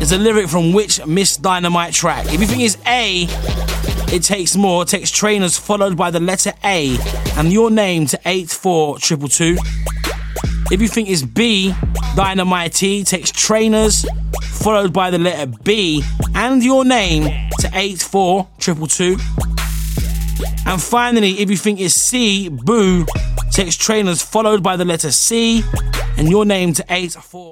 is a lyric from which Miss Dynamite track? If you think it's A, It Takes More, text Trainers followed by the letter A and your name to 84222. If you think it's B, Dynamite T, text Trainers followed by the letter B and your name to 84222. And finally, if you think it's C, Boo, text Trainers followed by the letter C and your name to 84222.